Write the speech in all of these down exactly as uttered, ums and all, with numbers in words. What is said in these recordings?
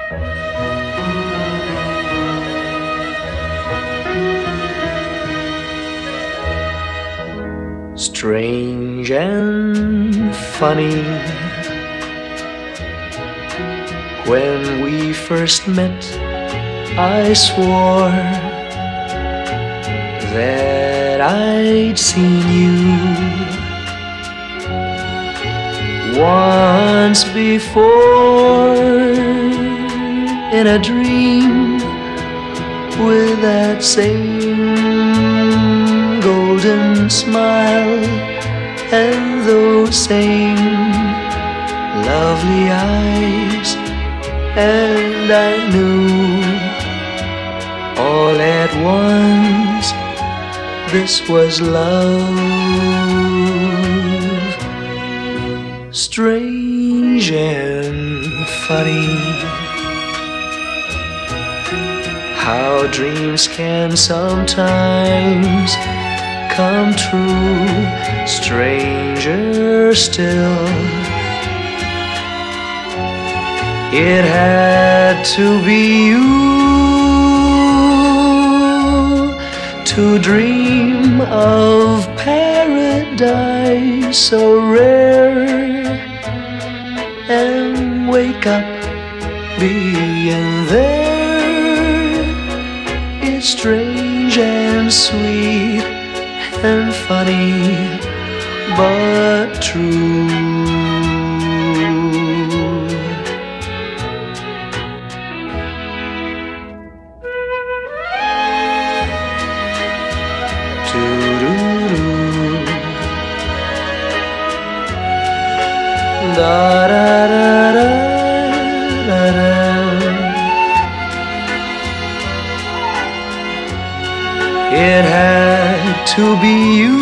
Strange and funny, when we first met, I swore that I'd seen you once before in a dream with that same golden smile and those same lovely eyes. And I knew all at once this was love. Strange and funny how dreams can sometimes come true. Stranger still, it had to be you to dream of paradise so rare and wake up being there. It's strange and sweet and funny, but true. Da da da da da da. It had to be you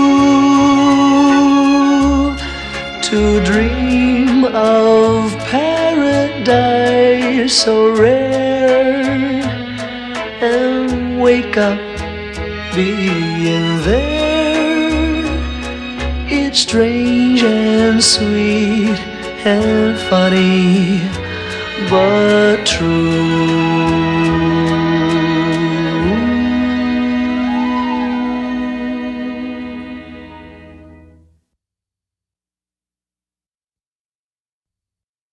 to dream of paradise so rare and wake up being there. It's strange and sweet and funny, but true.